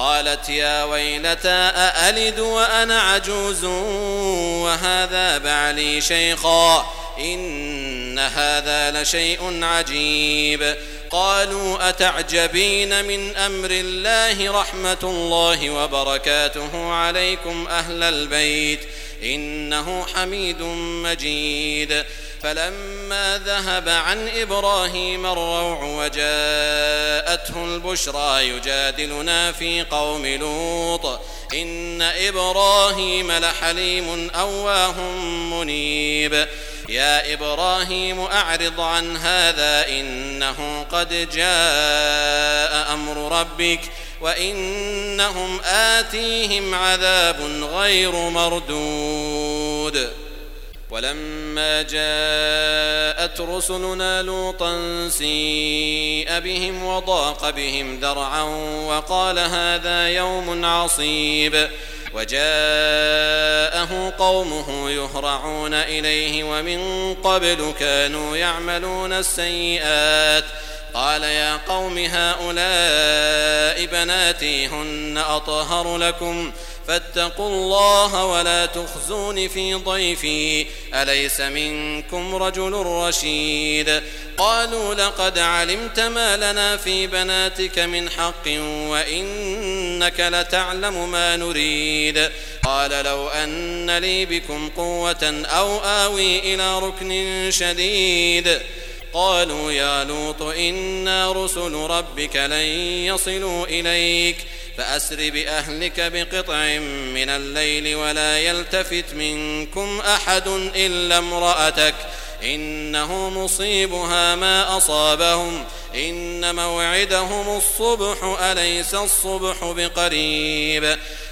قالت يا ويلتى أألد وأنا عجوز وهذا بعلي شيخا إن هذا لشيء عجيب. قالوا أتعجبين من أمر الله رحمة الله وبركاته عليكم أهل البيت إنه حميد مجيد. فلما ذهب عن إبراهيم الروع وجاءته البشرى يجادلنا في قوم لوط إن إبراهيم لحليم أواه منيب. يا إبراهيم أعرض عن هذا إنه قد جاء أمر ربك وإنهم آتيهم عذاب غير مردود. ولما جاءت رسلنا لوطا سيء بهم وضاق بهم ذرعا وقال هذا يوم عصيب. وجاءه قومه يهرعون إليه ومن قبل كانوا يعملون السيئات. قال يا قوم هؤلاء بناتي هن أطهر لكم فاتقوا الله ولا تخزون في ضيفي أليس منكم رجل رشيد. قالوا لقد علمت ما لنا في بناتك من حق وإنك لتعلم ما نريد. قال لو أن لي بكم قوة أو آوي إلى ركن شديد. قالوا يا لوط إنا رسل ربك لن يصلوا إليك فأسر بأهلك بقطع من الليل ولا يلتفت منكم أحد إلا امرأتك إنه مصيبها ما أصابهم إن موعدهم الصبح أليس الصبح بقريب.